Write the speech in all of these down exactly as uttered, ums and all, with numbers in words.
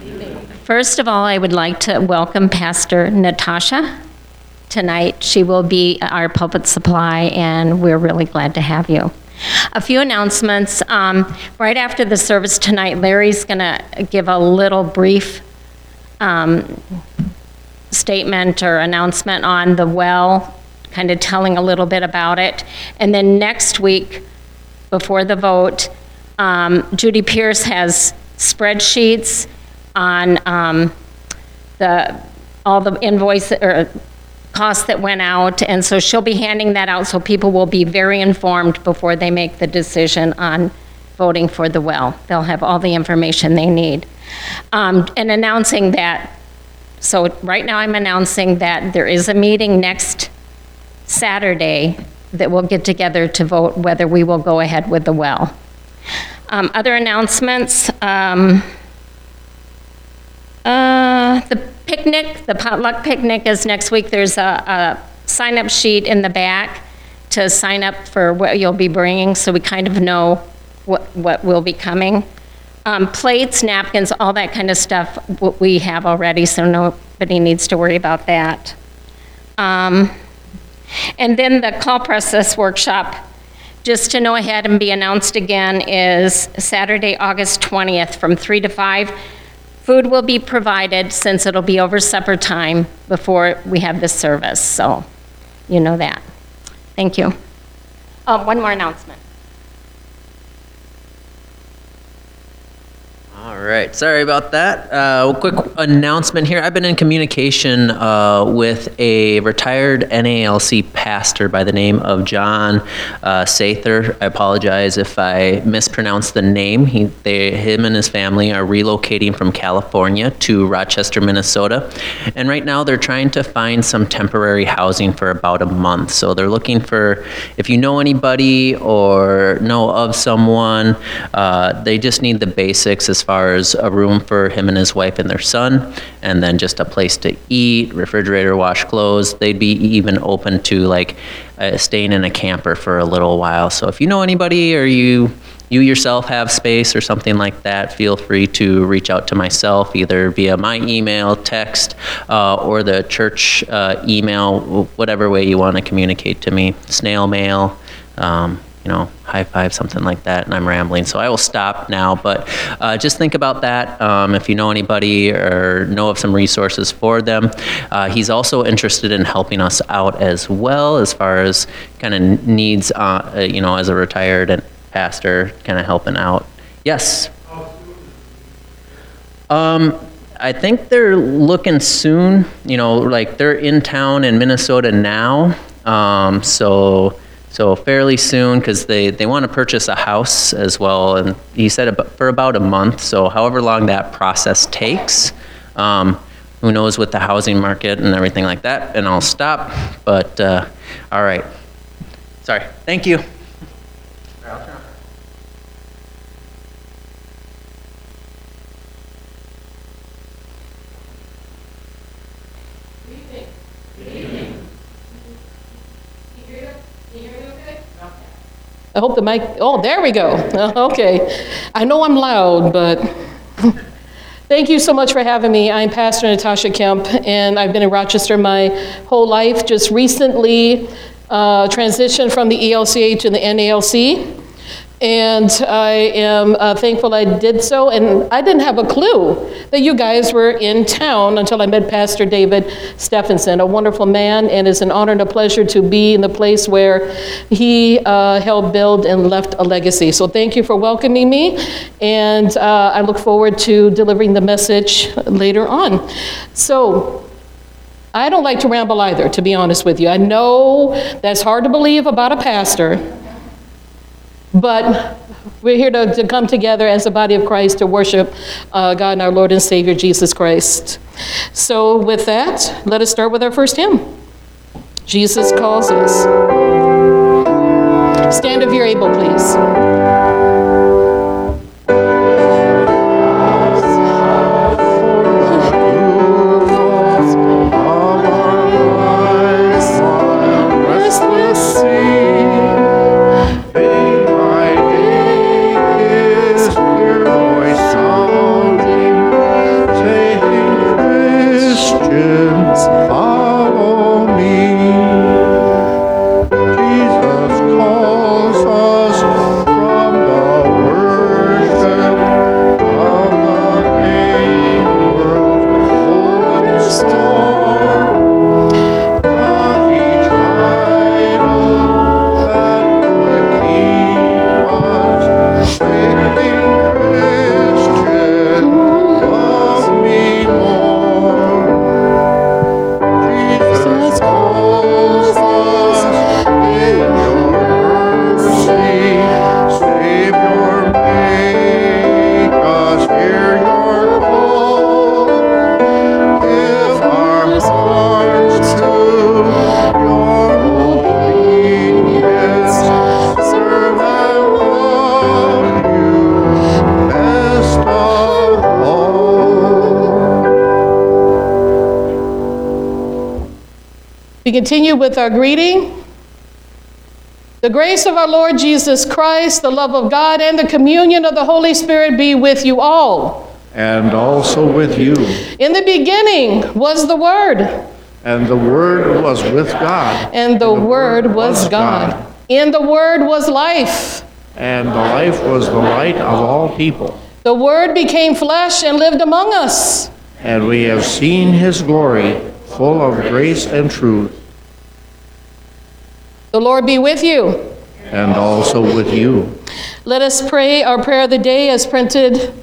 First of all, I would like to welcome Pastor Natasha tonight. She will be our pulpit supply, and we're really glad to have you. A few announcements. Um, right after the service tonight, Larry's going to give a little brief um, statement or announcement on the well, kind of telling a little bit about it. And then next week, before the vote, um, Judy Pierce has spreadsheets on um, the all the invoice or costs that went out, and so she'll be handing that out so people will be very informed before they make the decision on voting for the well. They'll have all the information they need. Um, and announcing that, so right now I'm announcing that there is a meeting next Saturday that we'll get together to vote whether we will go ahead with the well. Um, other announcements, um, Uh, the picnic, the potluck picnic is next week. There's a, a sign-up sheet in the back to sign up for what you'll be bringing, so we kind of know what, what will be coming. Um, plates, napkins, all that kind of stuff what we have already, so nobody needs to worry about that. Um, and then the call process workshop, just to know ahead and be announced again, is Saturday, August twentieth from three to five. Food will be provided since it'll be over supper time before we have this service, so you know that. Thank you. Oh, one more announcement. All right, sorry about that. Uh, quick announcement here. I've been in communication uh, with a retired N A L C pastor by the name of John uh, Sather. I apologize if I mispronounced the name. He, they, him and his family are relocating from California to Rochester, Minnesota. And right now they're trying to find some temporary housing for about a month. So they're looking for, if you know anybody or know of someone, uh, they just need the basics as far as a room for him and his wife and their son, and then just a place to eat, refrigerator, wash clothes. They'd be even open to like uh, staying in a camper for a little while. So if you know anybody or you you yourself have space or something like that, feel free to reach out to myself either via my email, text, uh, or the church uh, email, whatever way you want to communicate to me, snail mail, um, you know, high five, something like that, and I'm rambling, so I will stop now, but uh, just think about that. Um, if you know anybody or know of some resources for them. Uh, he's also interested in helping us out as well as far as kind of needs, uh, you know, as a retired pastor, kind of helping out. Yes? Um, I think they're looking soon, you know, like they're in town in Minnesota now, um, so So fairly soon, because they, they want to purchase a house as well, and he said about, for about a month, so however long that process takes, um, who knows with the housing market and everything like that, and I'll stop, but uh, all right. Sorry, thank you. I hope the mic, oh, there we go. Okay. I know I'm loud, but thank you so much for having me. I'm Pastor Natasha Kemp, and I've been in Rochester my whole life. Just recently uh, transitioned from the E L C A to the N A L C, and I am uh, thankful I did so. And I didn't have a clue that you guys were in town until I met Pastor David Stephenson, a wonderful man, and it's an honor and a pleasure to be in the place where he uh, helped build and left a legacy. So thank you for welcoming me, and uh, I look forward to delivering the message later on. So I don't like to ramble either, to be honest with you. I know that's hard to believe about a pastor, but we're here to, to come together as a body of Christ to worship uh, God and our Lord and Savior, Jesus Christ. So with that, let us start with our first hymn. Jesus Calls Us. Stand if you're able, please. to continue with our greeting. The grace of our Lord Jesus Christ, the love of God, and the communion of the Holy Spirit be with you all. And also with you. In the beginning was the Word. And the Word was with God. And the, and the Word, Word was God. God. In the Word was life. And the life was the light of all people. The Word became flesh and lived among us. And we have seen his glory, full of grace and truth. The Lord be with you. And also with you. Let us pray our prayer of the day as printed.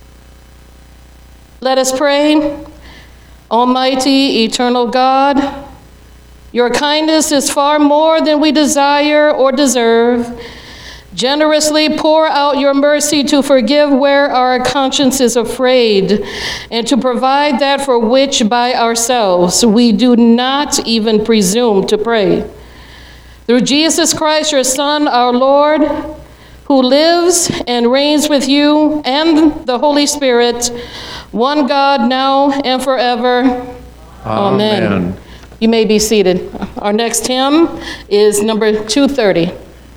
Let us pray. Almighty, eternal God, your kindness is far more than we desire or deserve. Generously pour out your mercy to forgive where our conscience is afraid, and to provide that for which by ourselves we do not even presume to pray. Through Jesus Christ, your Son, our Lord, who lives and reigns with you and the Holy Spirit, one God, now and forever. Amen. Amen. You may be seated. Our next hymn is number two thirty.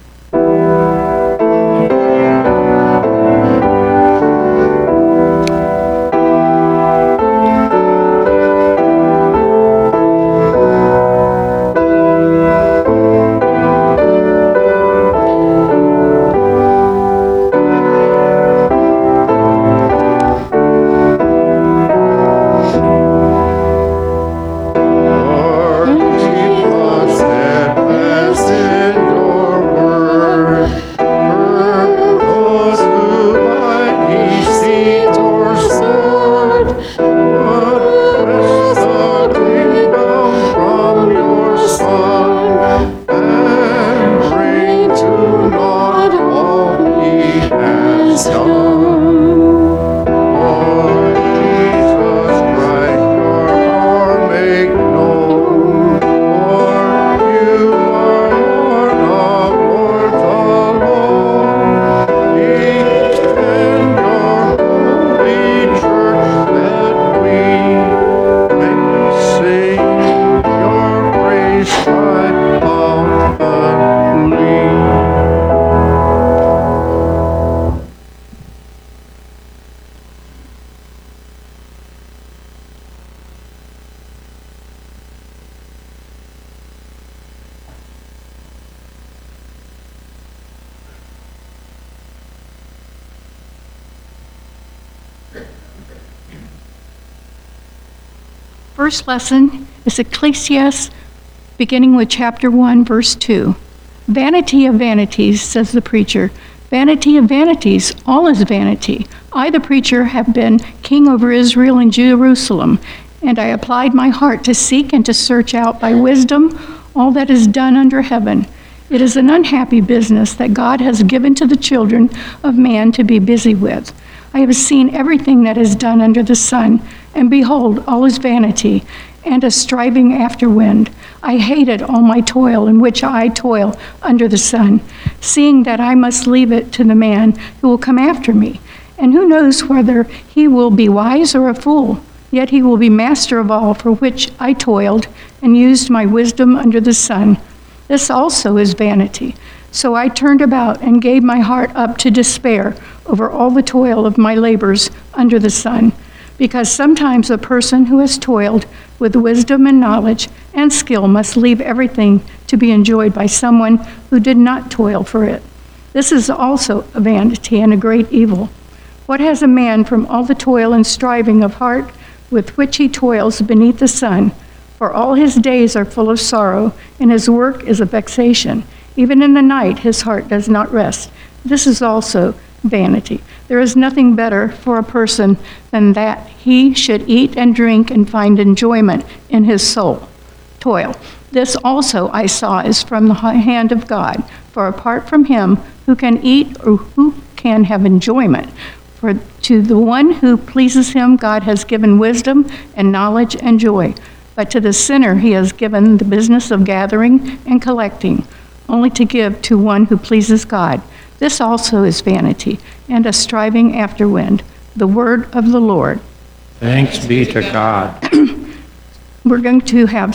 First lesson is Ecclesiastes, beginning with chapter one, verse two. Vanity of vanities, says the preacher. Vanity of vanities, all is vanity. I, the preacher, have been king over Israel and Jerusalem, and I applied my heart to seek and to search out by wisdom all that is done under heaven. It is an unhappy business that God has given to the children of man to be busy with. I have seen everything that is done under the sun, and behold, all is vanity, and a striving after wind. I hated all my toil in which I toil under the sun, seeing that I must leave it to the man who will come after me. And who knows whether he will be wise or a fool? Yet he will be master of all for which I toiled and used my wisdom under the sun. This also is vanity. So I turned about and gave my heart up to despair over all the toil of my labors under the sun. Because sometimes a person who has toiled with wisdom and knowledge and skill must leave everything to be enjoyed by someone who did not toil for it. This is also a vanity and a great evil. What has a man from all the toil and striving of heart with which he toils beneath the sun? For all his days are full of sorrow, and his work is a vexation. Even in the night his heart does not rest. This is also vanity. There is nothing better for a person than that he should eat and drink and find enjoyment in his soul. Toil. This also I saw is from the hand of God. For apart from him, who can eat or who can have enjoyment? For to the one who pleases him, God has given wisdom and knowledge and joy. But to the sinner he has given the business of gathering and collecting, only to give to one who pleases God. This also is vanity and a striving after wind. The word of the Lord. Thanks be to God. We're going to have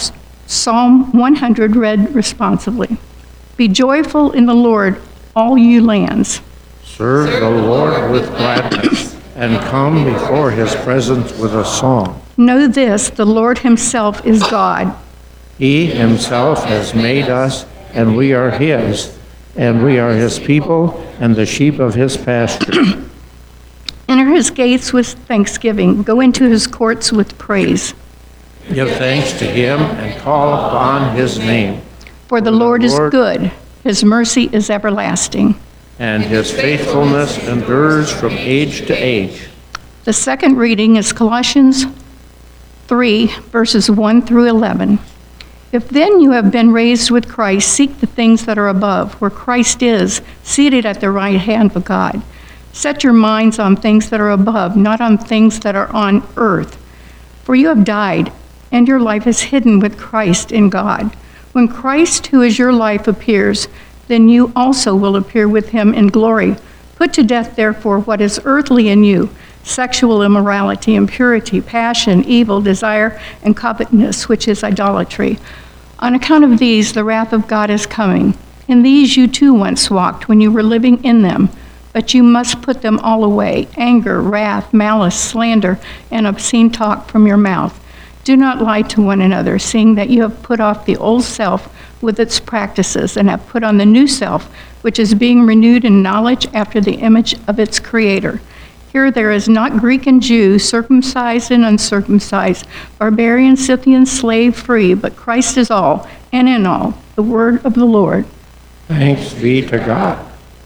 Psalm one hundred read responsively. Be joyful in the Lord, all you lands. Serve the Lord with gladness, and come before his presence with a song. Know this, the Lord himself is God. He himself has made us, and we are his, and we are his people, and the sheep of his pasture. Enter his gates with thanksgiving. Go into his courts with praise. Give thanks to him and call upon his name. For the Lord is good. His mercy is everlasting. And his faithfulness endures from age to age. The second reading is Colossians three, verses one through eleven. If then you have been raised with Christ, seek the things that are above, where Christ is, seated at the right hand of God. Set your minds on things that are above, not on things that are on earth. For you have died, and your life is hidden with Christ in God. When Christ, who is your life, appears, then you also will appear with him in glory. Put to death, therefore, what is earthly in you, sexual immorality, impurity, passion, evil, desire, and covetousness, which is idolatry. On account of these, the wrath of God is coming. In these you too once walked when you were living in them, but you must put them all away: anger, wrath, malice, slander, and obscene talk from your mouth. Do not lie to one another, seeing that you have put off the old self with its practices and have put on the new self, which is being renewed in knowledge after the image of its creator. Here there is not Greek and Jew, circumcised and uncircumcised, barbarian, Scythian, slave, free, but Christ is all and in all. The word of the Lord. Thanks be to God.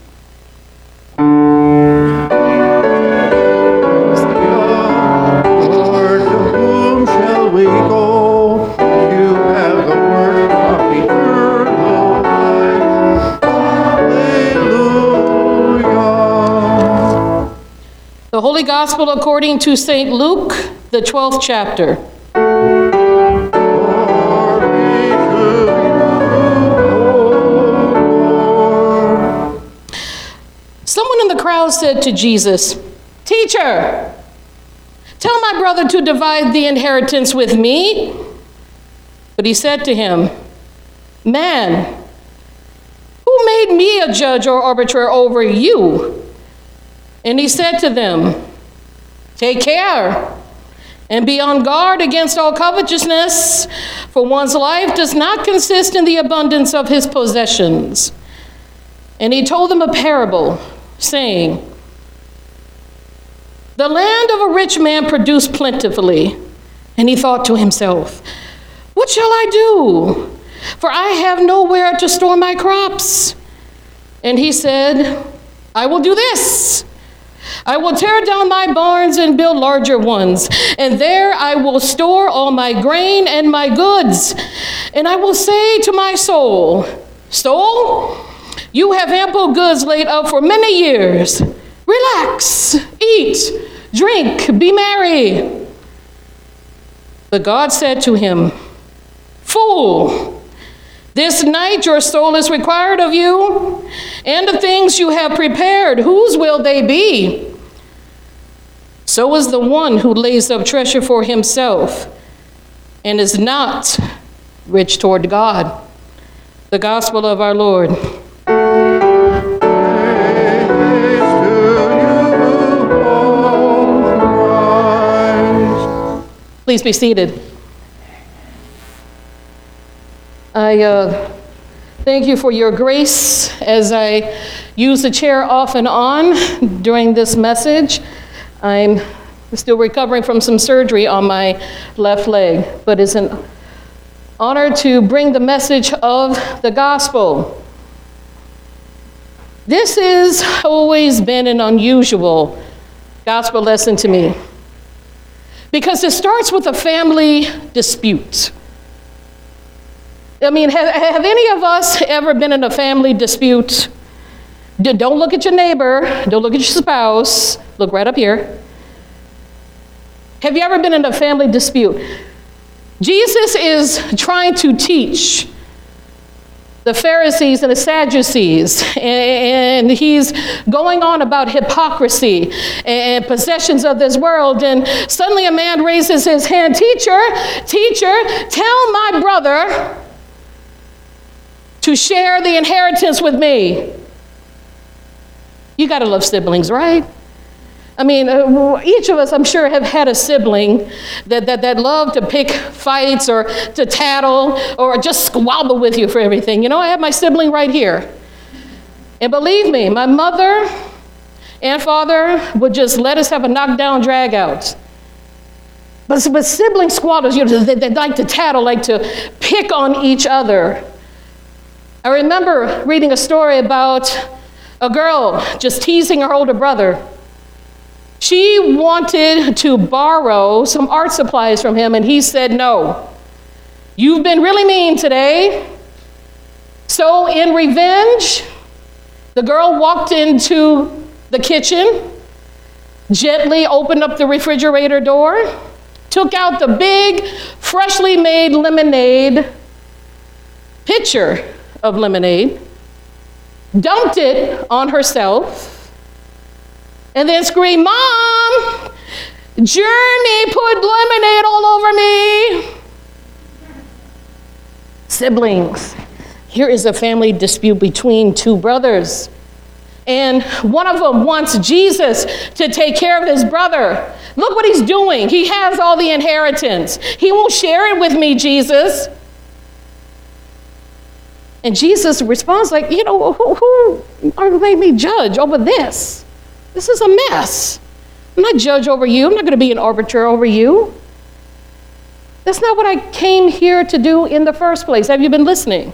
Lord, to whom shall we go? You have the word of eternal life. Hallelujah. The Holy Gospel according to Saint Luke, the twelfth chapter. Someone in the crowd said to Jesus, "Teacher, tell my brother to divide the inheritance with me." But he said to him, "Man, who made me a judge or arbiter over you?" And he said to them, "Take care and be on guard against all covetousness, for one's life does not consist in the abundance of his possessions." And he told them a parable, saying, "The land of a rich man produced plentifully, and he thought to himself, 'What shall I do? For I have nowhere to store my crops.' And he said, 'I will do this. I will tear down my barns and build larger ones, and there I will store all my grain and my goods. And I will say to my soul, Soul, you have ample goods laid up for many years. Relax, eat, drink, be merry.' But God said to him, 'Fool, this night your soul is required of you, and the things you have prepared, whose will they be? So is the one who lays up treasure for himself and is not rich toward God.'" The gospel of our Lord. Please be seated. I uh, thank you for your grace as I use the chair off and on during this message. I'm still recovering from some surgery on my left leg, but it's an honor to bring the message of the gospel. This has always been an unusual gospel lesson to me, because it starts with a family dispute. I mean, have, have any of us ever been in a family dispute? D- don't look at your neighbor, don't look at your spouse, look right up here. Have you ever been in a family dispute? Jesus is trying to teach the Pharisees and the Sadducees, and he's going on about hypocrisy and possessions of this world, and suddenly a man raises his hand, teacher, teacher, tell my brother to share the inheritance with me. You gotta love siblings, right? I mean, uh, each of us, I'm sure, have had a sibling that, that, that loved to pick fights or to tattle or just squabble with you for everything. You know, I have my sibling right here. And believe me, my mother and father would just let us have a knockdown drag out. But, but sibling squabbles, you know, they, they like to tattle, like to pick on each other. I remember reading a story about a girl just teasing her older brother. She wanted to borrow some art supplies from him, and he said no. You've been really mean today. So in revenge, the girl walked into the kitchen, gently opened up the refrigerator door, took out the big, freshly made lemonade, pitcher of lemonade, dumped it on herself, and then screamed, Mom, Journey put lemonade all over me. Siblings. Here is a family dispute between two brothers. And one of them wants Jesus to take care of his brother. Look what he's doing. He has all the inheritance. He won't share it with me, Jesus. And Jesus responds like, you know, who, who are made me judge over this? This is a mess. I'm not judge over you. I'm not going to be an arbiter over you. That's not what I came here to do in the first place. Have you been listening?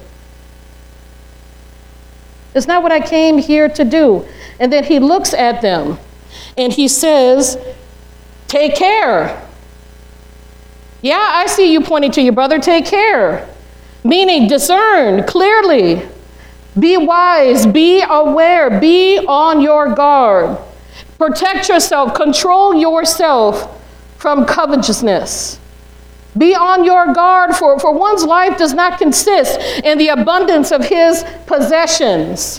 It's not what I came here to do. And then he looks at them and he says, take care. Yeah, I see you pointing to your brother. Take care. Meaning discern clearly. Be wise, be aware, be on your guard. Protect yourself, control yourself from covetousness. Be on your guard, for, for one's life does not consist in the abundance of his possessions.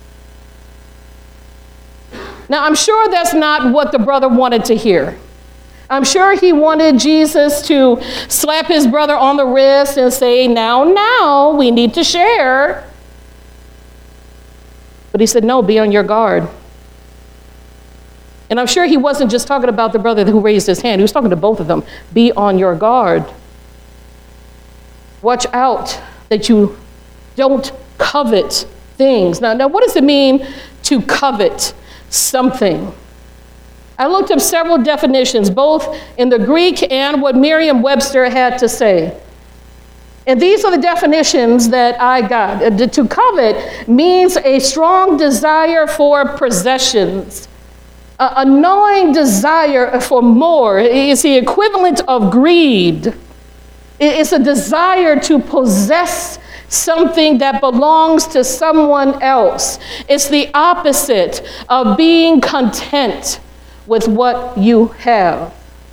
Now, I'm sure that's not what the brother wanted to hear. I'm sure he wanted Jesus to slap his brother on the wrist and say, now, now, we need to share. But he said, no, be on your guard. And I'm sure he wasn't just talking about the brother who raised his hand. He was talking to both of them. Be on your guard. Watch out that you don't covet things. Now, now, what does it mean to covet something? I looked up several definitions, both in the Greek and what Merriam-Webster had to say. And these are the definitions that I got. To covet means a strong desire for possessions. A gnawing desire for more is the equivalent of greed. It's a desire to possess something that belongs to someone else. It's the opposite of being content with what you have.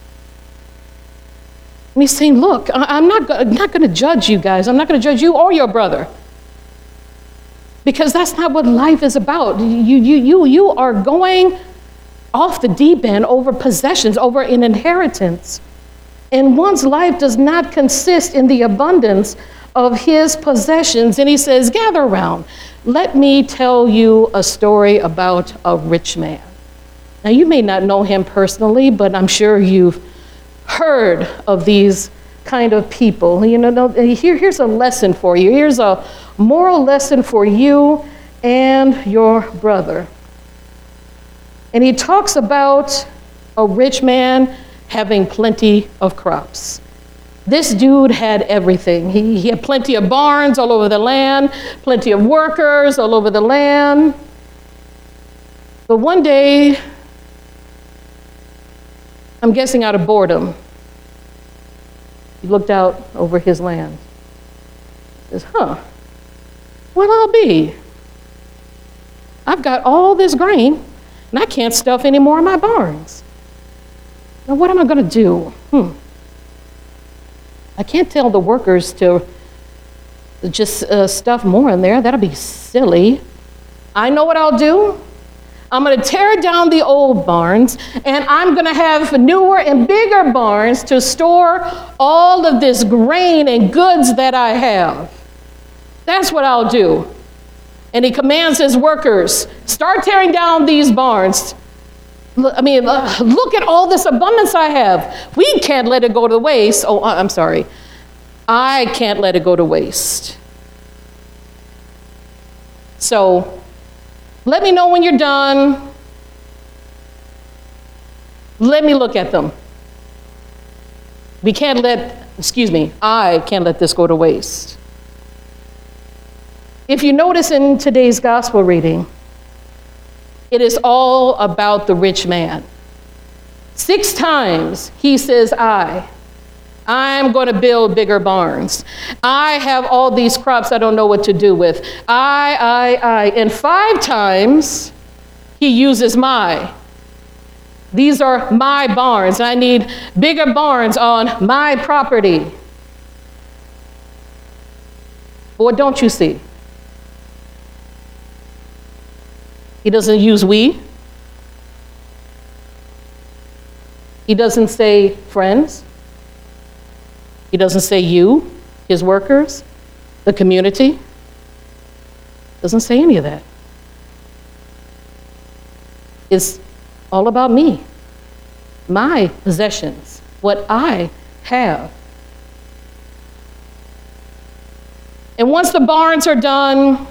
And he's saying, look, I'm not, I'm not going to judge you guys. I'm not going to judge you or your brother. Because that's not what life is about. You, you, you, you are going off the deep end over possessions, over an inheritance. And one's life does not consist in the abundance of his possessions. And he says, gather around. Let me tell you a story about a rich man. Now, you may not know him personally, but I'm sure you've heard of these kind of people. You know, here, here's a lesson for you. Here's a moral lesson for you and your brother. And he talks about a rich man having plenty of crops. This dude had everything. He, he had plenty of barns all over the land, plenty of workers all over the land. But one day, I'm guessing out of boredom, he looked out over his land. He says, huh, well, I'll be. I've got all this grain, and I can't stuff any more in my barns. Now, what am I going to do? Hmm. I can't tell the workers to just uh, stuff more in there. That'll be silly. I know what I'll do. I'm going to tear down the old barns, and I'm going to have newer and bigger barns to store all of this grain and goods that I have. That's what I'll do. And he commands his workers, start tearing down these barns. I mean, look at all this abundance I have. We can't let it go to waste. Oh, I'm sorry. I can't let it go to waste. So, let me know when you're done. Let me look at them. We can't let, excuse me, I can't let this go to waste. If you notice in today's gospel reading, it is all about the rich man. Six times he says, I. I'm going to build bigger barns. I have all these crops I don't know what to do with. I, I, I. And five times he uses my. These are my barns. I need bigger barns on my property. But what don't you see? He doesn't use we. He doesn't say friends. He doesn't say you, his workers, the community. Doesn't say any of that. It's all about me, my possessions, what I have. And once the barns are done,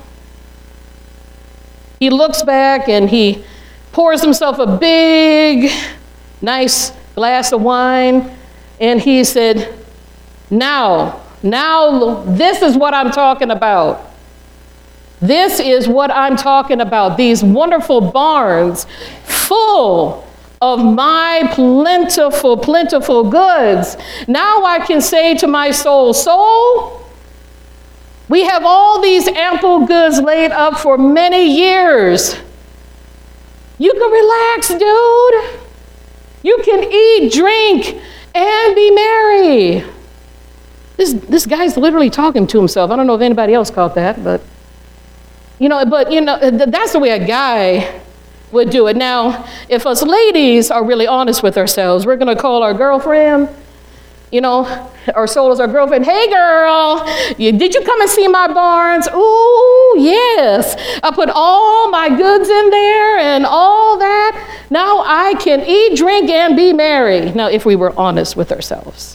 he looks back and he pours himself a big, nice glass of wine, and he said, Now, now, this is what I'm talking about. This is what I'm talking about. These wonderful barns full of my plentiful, plentiful goods. Now I can say to my soul, soul, we have all these ample goods laid up for many years. You can relax, dude. You can eat, drink, and be merry. This, this guy's literally talking to himself. I don't know if anybody else caught that, but, you know, but, you know, that's the way a guy would do it. Now, if us ladies are really honest with ourselves, we're going to call our girlfriend, you know, our soul is our girlfriend. Hey, girl, you, did you come and see my barns? Ooh, yes. I put all my goods in there and all that. Now I can eat, drink, and be merry. Now, if we were honest with ourselves.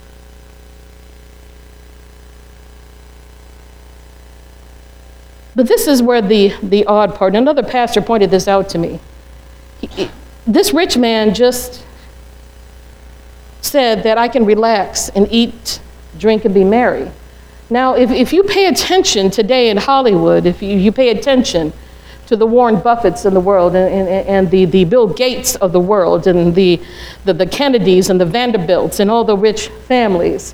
But this is where the, the odd part, another pastor pointed this out to me. He, he, this rich man just said that I can relax and eat, drink, and be merry. Now, if, if you pay attention today in Hollywood, if you, you pay attention to the Warren Buffetts in the world and, and, and the, the Bill Gates of the world and the, the, the Kennedys and the Vanderbilts and all the rich families,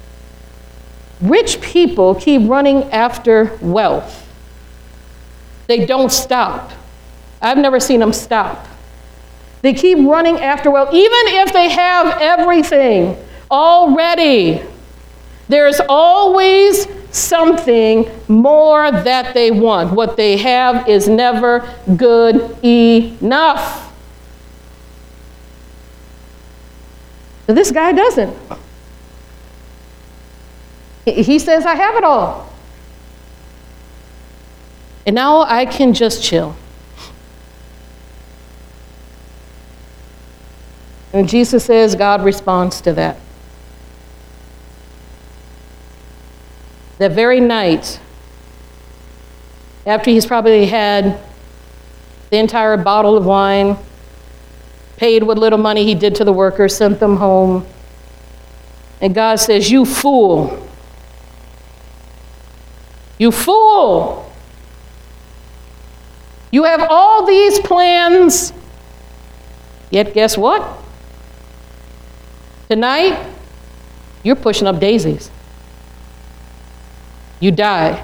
rich people keep running after wealth. They don't stop. I've never seen them stop. They keep running after wealth. Even if they have everything already, there's always something more that they want. What they have is never good enough. But this guy doesn't. He says, I have it all. And now I can just chill. And Jesus says God responds to that. That very night, after he's probably had the entire bottle of wine, paid what little money he did to the workers, sent them home, and God says, you fool. You fool. You have all these plans, yet guess what? Tonight, you're pushing up daisies. You die.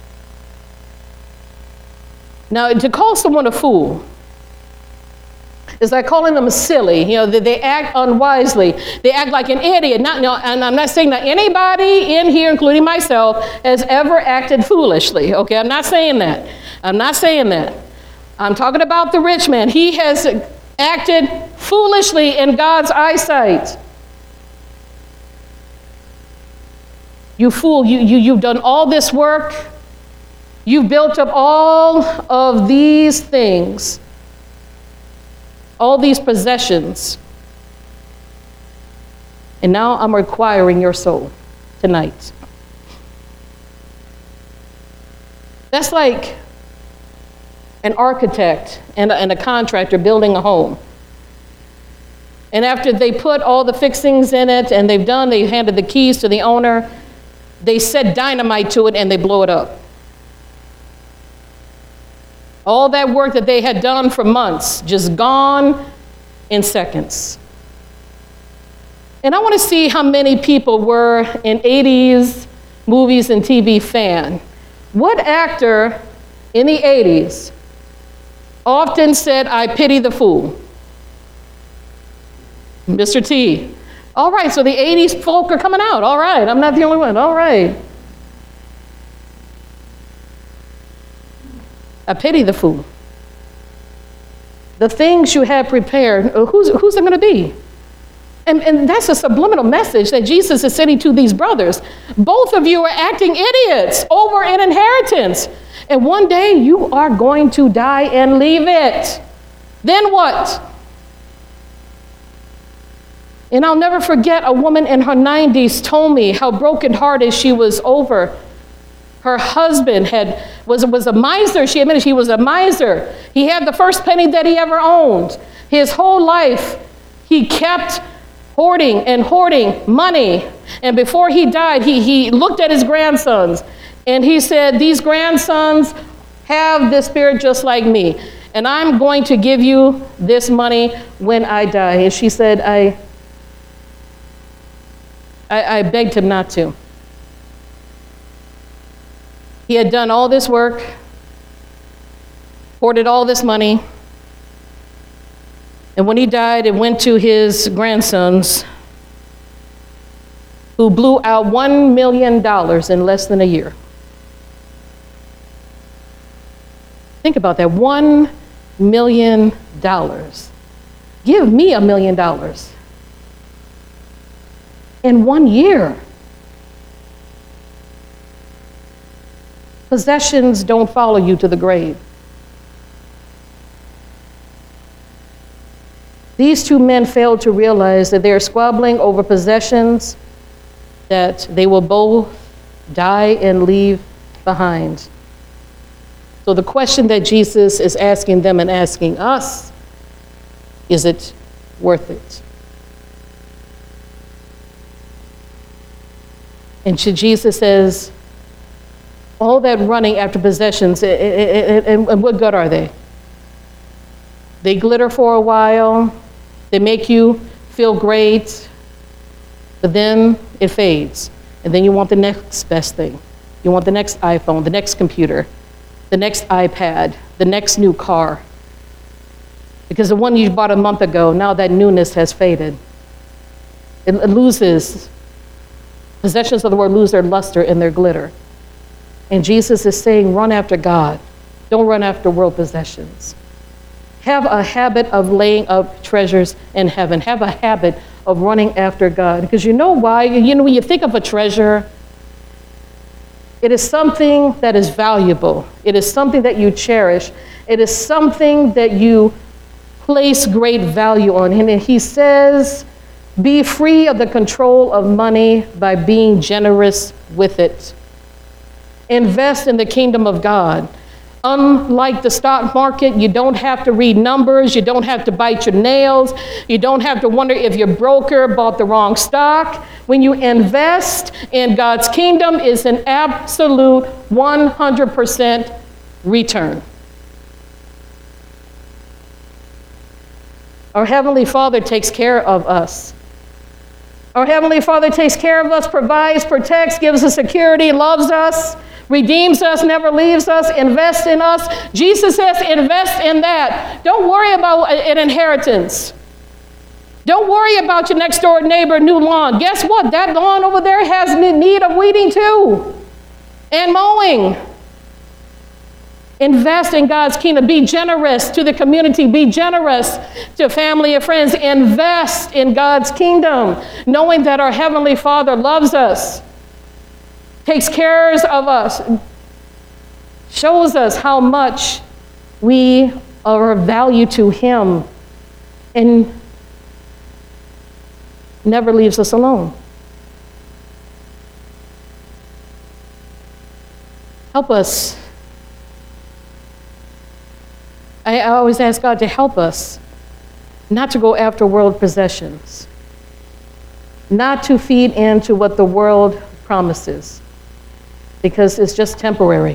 Now, to call someone a fool It's like calling them silly. You know, they, they act unwisely. They act like an idiot. Not, no, and I'm not saying that anybody in here, including myself, has ever acted foolishly. Okay, I'm not saying that. I'm not saying that. I'm talking about the rich man. He has acted foolishly in God's eyesight. You fool, you, you, you've done all this work. You've built up all of these things, all these possessions. And now I'm requiring your soul tonight. That's like an architect and a, and a contractor building a home. And after they put all the fixings in it and they've done, they handed the keys to the owner, they set dynamite to it and they blow it up. All that work that they had done for months, just gone in seconds. And I want to see how many people were an eighties movies and T V fan. What actor in the eighties often said, "I pity the fool"? Mister T. All right, so the eighties folk are coming out. All right, I'm not the only one. All right. I pity the fool. The things you have prepared, who's, who's it going to be? And, and that's a subliminal message that Jesus is sending to these brothers. Both of you are acting idiots over an inheritance. And one day you are going to die and leave it. Then what? And I'll never forget, a woman in her nineties told me how brokenhearted she was over. Her husband had was, was a miser. She admitted he was a miser. He had the first penny that he ever owned. His whole life, he kept hoarding and hoarding money. And before he died, he, he looked at his grandsons and he said, "These grandsons have this spirit just like me. And I'm going to give you this money when I die." And she said, I, I, I begged him not to. He had done all this work, hoarded all this money, and when he died, it went to his grandsons, who blew out one million dollars in less than a year. Think about that, one million dollars. Give me a million dollars in one year. Possessions don't follow you to the grave. These two men failed to realize that they are squabbling over possessions that they will both die and leave behind. So the question that Jesus is asking them and asking us, is it worth it? And Jesus says, all that running after possessions, and what good are they? They glitter for a while, they make you feel great, but then it fades. And then you want the next best thing. You want the next iPhone, the next computer, the next iPad, the next new car. Because the one you bought a month ago, now that newness has faded. It loses, possessions of the world lose their luster and their glitter. And Jesus is saying, run after God. Don't run after world possessions. Have a habit of laying up treasures in heaven. Have a habit of running after God. Because you know why? You know, when you think of a treasure, it is something that is valuable. It is something that you cherish. It is something that you place great value on. And he says, be free of the control of money by being generous with it. Invest in the kingdom of God. Unlike the stock market, you don't have to read numbers. You don't have to bite your nails. You don't have to wonder if your broker bought the wrong stock. When you invest in God's kingdom, it's an absolute one hundred percent return. Our Heavenly Father takes care of us. Our Heavenly Father takes care of us, provides, protects, gives us security, loves us, redeems us, never leaves us, invests in us. Jesus says invest in that. Don't worry about an inheritance. Don't worry about your next door neighbor, new lawn. Guess what? That lawn over there has need of weeding too, and mowing. Invest in God's kingdom. Be generous to the community. Be generous to family and friends. Invest in God's kingdom, knowing that our Heavenly Father loves us, takes care of us, shows us how much we are of value to Him, and never leaves us alone. Help us. I always ask God to help us not to go after world possessions, not to feed into what the world promises, because it's just temporary.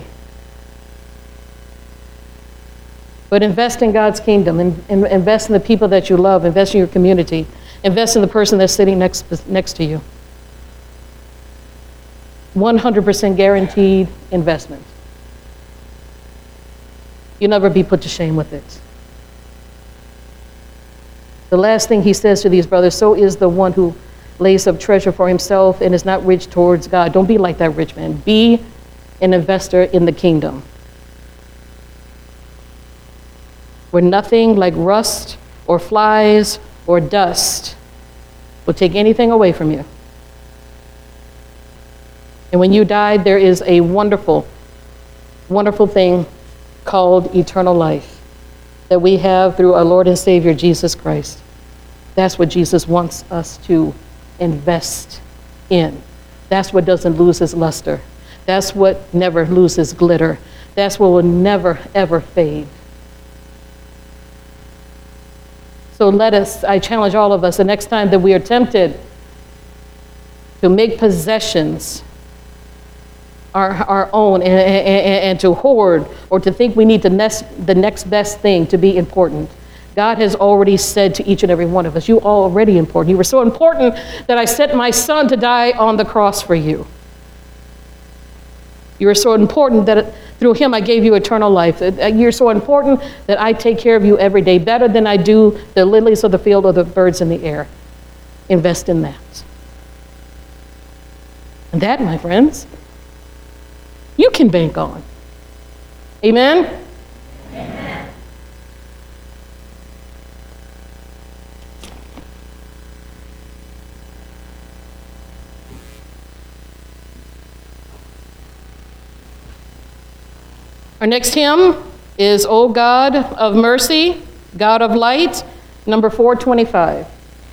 But invest in God's kingdom, and, and invest in the people that you love, invest in your community, invest in the person that's sitting next, next to you. one hundred percent guaranteed investment. You'll never be put to shame with it. The last thing he says to these brothers, so is the one who lays up treasure for himself and is not rich towards God. Don't be like that rich man. Be an investor in the kingdom, where nothing like rust or flies or dust will take anything away from you. And when you die, there is a wonderful, wonderful thing called eternal life that we have through our Lord and Savior, Jesus Christ. That's what Jesus wants us to invest in. That's what doesn't lose its luster. That's what never loses glitter. That's what will never, ever fade. So let us, I challenge all of us, the next time that we are tempted to make possessions our, our own and, and, and to hoard or to think we need the next, the next best thing to be important, God has already said to each and every one of us, you are already important. You were so important that I sent my son to die on the cross for you. You are so important that through him I gave you eternal life. You're so important that I take care of you every day, better than I do the lilies of the field or the birds in the air. Invest in that. And that, my friends, you can bank on. Amen? Amen. Our next hymn is O God of Mercy, God of Light, number four twenty-five.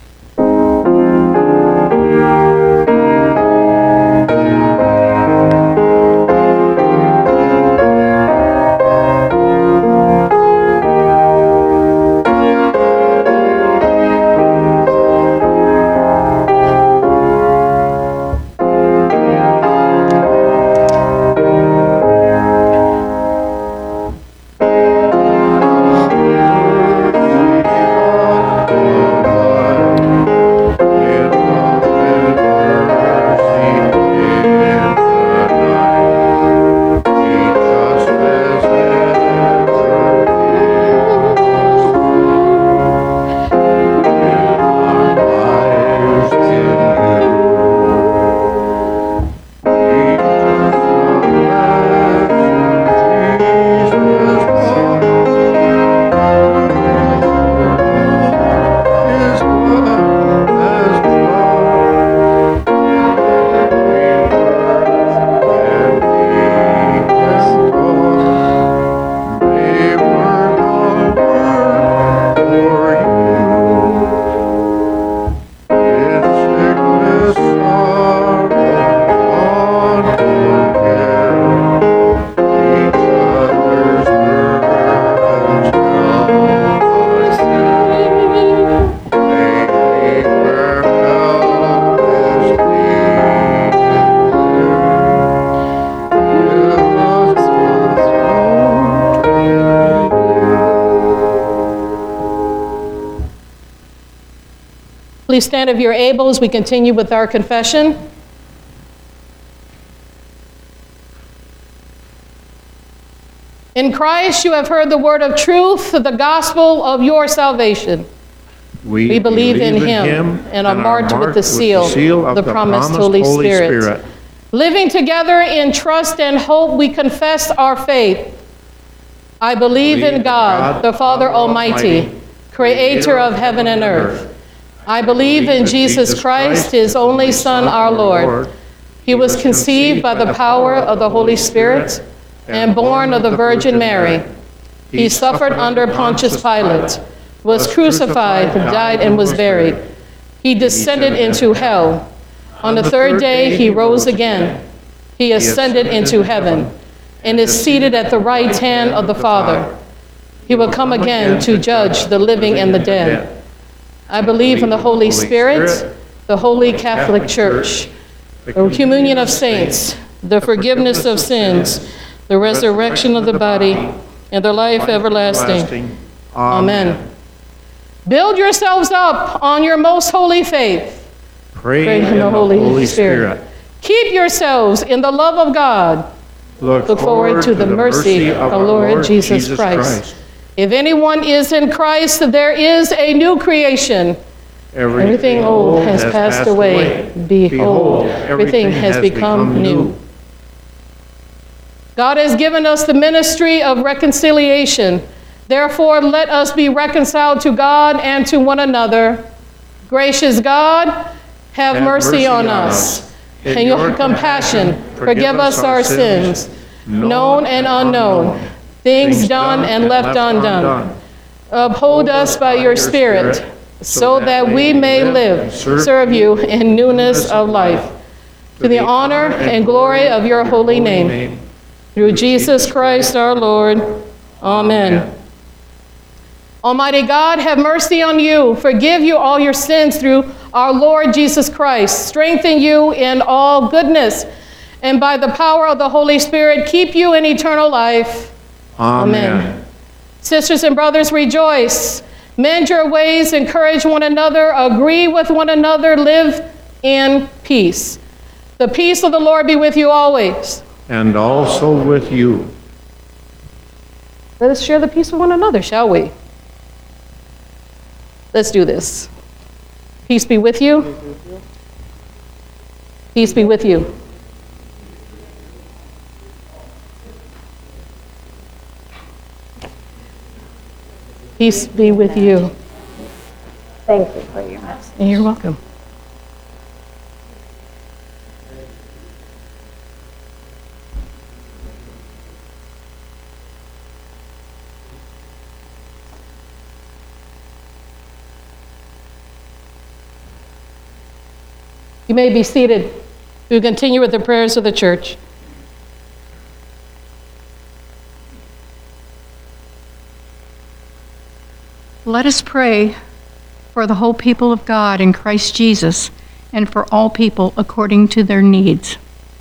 Please stand if you're able as we continue with our confession. In Christ you have heard the word of truth, the gospel of your salvation. We believe in him and are marked with the seal, the promised Holy Spirit. Living together in trust and hope, we confess our faith. I believe in God, the Father Almighty, creator of heaven and earth. I believe in Jesus Christ, his only Son, our Lord. He was conceived by the power of the Holy Spirit and born of the Virgin Mary. He suffered under Pontius Pilate, was crucified, died, and was buried. He descended into hell. On the third day, he rose again. He ascended into heaven and is seated at the right hand of the Father. He will come again to judge the living and the dead. I believe in the Holy Spirit, the Holy Catholic Church, the communion of saints, the forgiveness of sins, the resurrection of the body, and the life everlasting. Amen. Build yourselves up on your most holy faith. Pray in the Holy Spirit. Keep yourselves in the love of God. Look, Look forward to the mercy of our Lord Jesus Christ. If anyone is in Christ, there is a new creation. Everything old has passed away. Behold, everything has become new. God has given us the ministry of reconciliation. Therefore, let us be reconciled to God and to one another. Gracious God, have, have mercy, mercy on us. In, in your compassion, forgive, forgive us our sins, known and unknown, things, things done and left undone. undone. Uphold us by your Spirit, so that we may live, serve you in newness of life, to the honor and glory of your holy name. Through Jesus Christ our Lord. Amen. Almighty God, have mercy on you, forgive you all your sins through our Lord Jesus Christ, strengthen you in all goodness, and by the power of the Holy Spirit, keep you in eternal life. Amen. Amen. Sisters and brothers, rejoice. Mend your ways, encourage one another, agree with one another, live in peace. The peace of the Lord be with you always. And also with you. Let us share the peace with one another, shall we? Let's do this. Peace be with you. Peace be with you. Peace be with you. Thank you for your message. And you're welcome. You may be seated. We continue with the prayers of the church. Let us pray for the whole people of God in Christ Jesus and for all people according to their needs.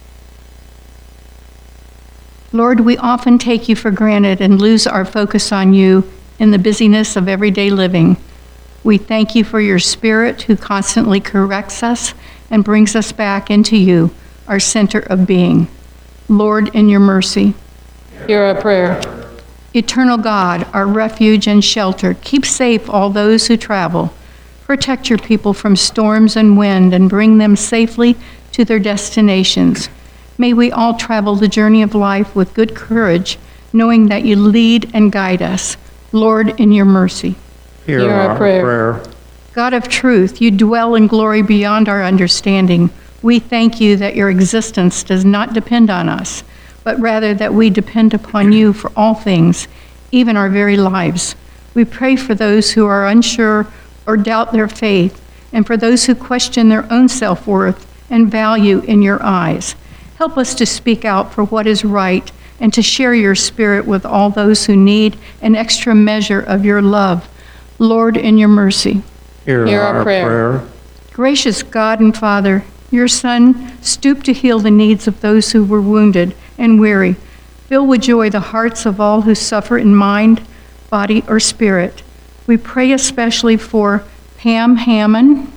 Lord, we often take you for granted and lose our focus on you in the busyness of everyday living. We thank you for your Spirit who constantly corrects us and brings us back into you, our center of being. Lord, in your mercy, hear our prayer. Eternal God, our refuge and shelter, keep safe all those who travel. Protect your people from storms and wind and bring them safely to their destinations. May we all travel the journey of life with good courage, knowing that you lead and guide us. Lord, in your mercy, hear, hear our, our prayer. prayer. God of truth, you dwell in glory beyond our understanding. We thank you that your existence does not depend on us, but rather that we depend upon you for all things, even our very lives. We pray for those who are unsure or doubt their faith, and for those who question their own self-worth and value in your eyes. Help us to speak out for what is right and to share your Spirit with all those who need an extra measure of your love. Lord, in your mercy, hear, hear our, our prayer. prayer. Gracious God and Father, your Son stooped to heal the needs of those who were wounded and weary. Fill with joy the hearts of all who suffer in mind, body, or spirit. We pray especially for Pam Hammond,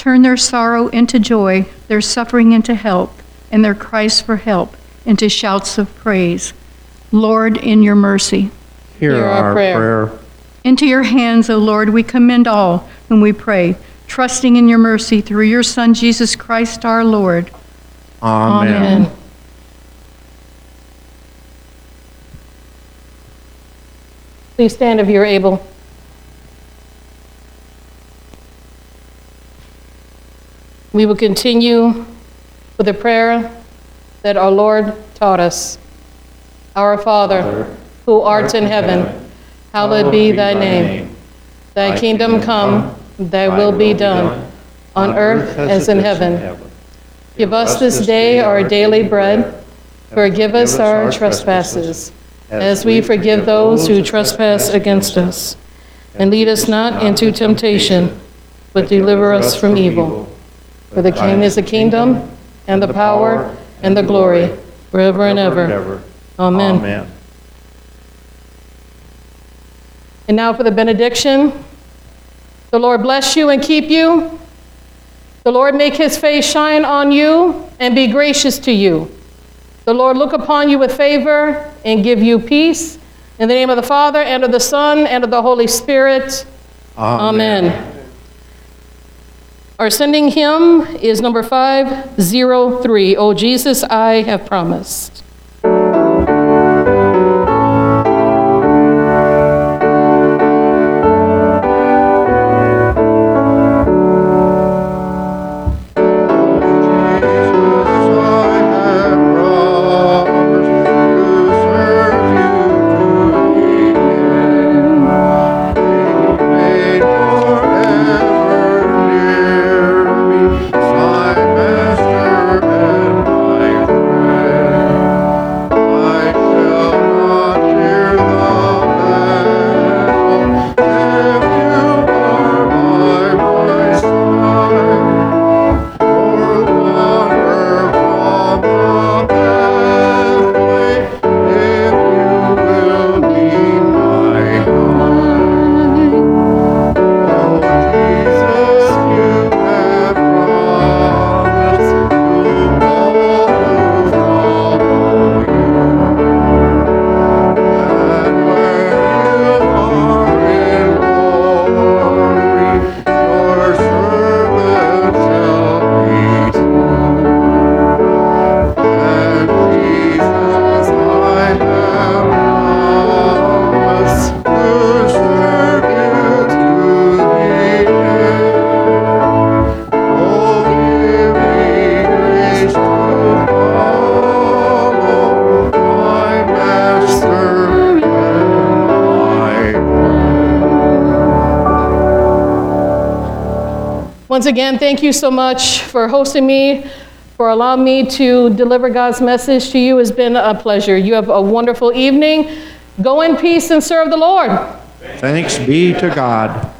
turn their sorrow into joy, their suffering into help, and their cries for help into shouts of praise. Lord, in your mercy. Hear Hear our our prayer. prayer. Into your hands, O Lord, we commend all whom we pray, trusting in your mercy through your Son, Jesus Christ our Lord. Amen. Amen. Please stand if you're able. We will continue with a prayer that our Lord taught us. Our Father, who art in heaven, hallowed be thy name. Thy kingdom come, thy will be done, on earth as in heaven. Give us this day our daily bread. Forgive us our trespasses, as we forgive those who trespass against us. And lead us not into temptation, but deliver us from evil. For the King is the kingdom, and the power, and the glory, forever and ever. Amen. Amen. And now for the benediction. The Lord bless you and keep you. The Lord make his face shine on you and be gracious to you. The Lord look upon you with favor and give you peace. In the name of the Father, and of the Son, and of the Holy Spirit. Amen. Amen. Our sending hymn is number five oh three, O Jesus, I have promised. Once again, thank you so much for hosting me, for allowing me to deliver God's message to you. It's been a pleasure. You have a wonderful evening. Go in peace and serve the Lord. Thanks be to God.